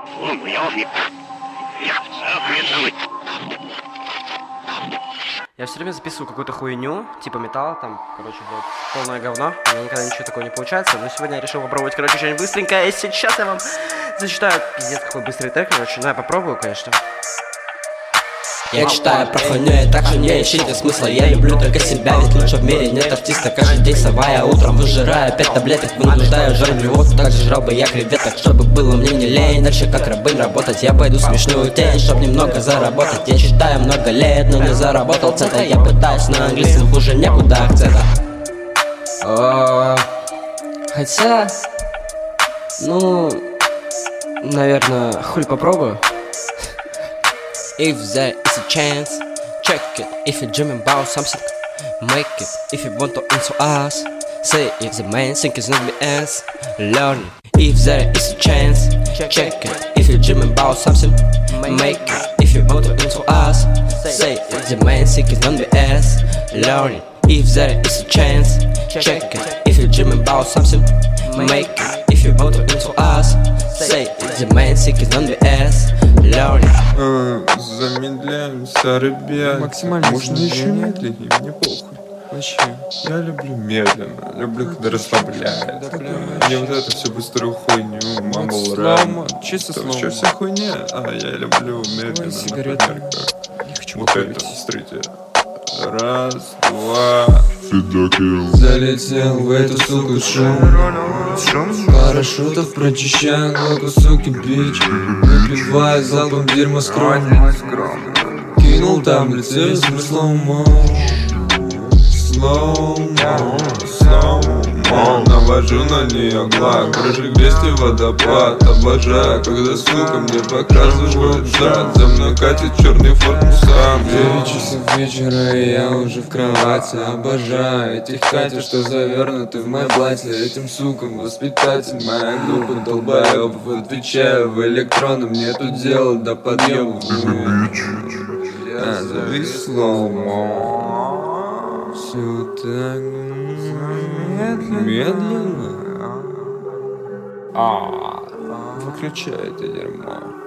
Я все время записываю какую-то хуйню, типа металл, там, короче, блядь, полное говно. У меня никогда ничего такого не получается, но сегодня я решил попробовать, короче, что-нибудь быстренькое. И сейчас я вам зачитаю, пиздец, какой быстрый трек, короче, ну я попробую, конечно. Я читаю про хуйню, и так же не ищите смысла. Я люблю только себя, ведь лучше в мире нет артиста. Каждый день совая, утром выжираю 5 таблеток. Вынуждаю жрать живот, так же жрал бы я креветок. Чтобы было мне не лень, дальше как рабынь работать. Я пойду в смешную тень, чтоб немного заработать. Я читаю много лет, но не заработал цента. Я пытаюсь на английском, хуже некуда акцента. Хотя, ну, наверное, хуй попробую. If there is a chance, check it. If you're dreaming about something, make it. If you want to answer us, say it. The main thing is not BS, learn. If there is a chance, check it. If you're dreaming about something, make it. If you want to answer us, say it. The main thing is not BS, learn. If there is a chance, check it. If you're dreaming about something, make it. If you want to answer us, say it. The main thing is not BS, learn. Замедляемся, ребят. Максимально можно еще медленнее, мне похуй. Вообще. Я люблю медленно, люблю, когда расслабляет. Да, бля, Не вот это всю быструю хуйню, мамбл рэп. Чисто Что слоумо. вся хуйня? А я люблю медленно, сигарету. например, как Не хочу вот покурить. это, смотрите. Раз, два. Залетел в эту суку шум. Парашютов прочищаю глотку, суки, бич. Выпиваю залпом дерьмо скром. Кинул таблицы смыслом Слоумо, навожу на нее глак. Крыжик 200 водопад. Обожаю, когда сука мне показывают зад. За мной катит черный форт Мустанг. 9 часов вечера, и я уже в кровати. Обожаю этих Катю, что завернуты в мое платье. Этим сукам воспитатель моя группа долбоебов. Отвечаю в электронном, мне тут дело до подъемов. Я завис слоумо. Все так Медленно. Выключай это дерьмо.